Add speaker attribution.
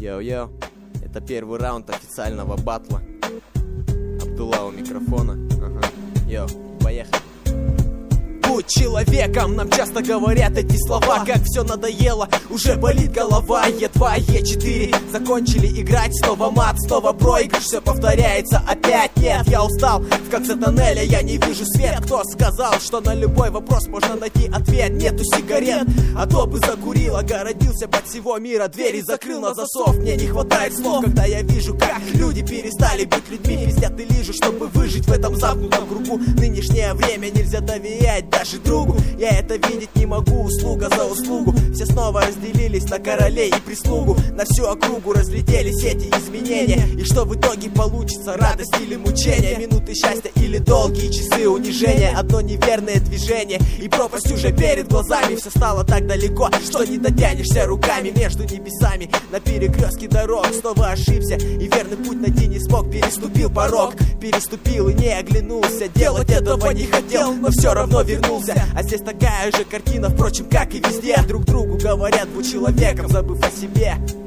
Speaker 1: Йоу-йоу, это первый раунд официального батла. Абдулла у микрофона. Ага. Йоу, поехали. Будь человеком, нам часто говорят эти слова. Как все надоело, уже болит голова. Е2, Е4, закончили играть. Снова мат, снова проигрыш. Все повторяется опять, нет, я устал. В конце тоннеля я не вижу свет. Кто сказал, что на любой вопрос можно найти ответ? Нету сигарет, а то бы закурил. Огородился под всего мира, двери закрыл на засов. Мне не хватает слов, когда я вижу, как люди перестали быть людьми. Пиздят и лижут, чтобы выжить в этом замкнутом кругу. Нынешнее время нельзя доверять даже другу. Я это видеть не могу, услуга за услугу. Все снова разделились на королей и прислугу. На всю округу разлетелись эти изменения. И что в итоге получится, радость или мучение? Минуты счастья или долгие часы унижения? Одно неверное движение и пропасть уже перед глазами. Все стало так далеко, что не дотянешься руками. Между небесами на перекрестке дорог снова ошибся и верный путь найти не смог. Переступил порог, переступил и не оглянулся. Делать этого не хотел, но все равно вернулся. А здесь такая же картина, впрочем, как и везде. Друг другу говорят, будь человеком, забыв о себе.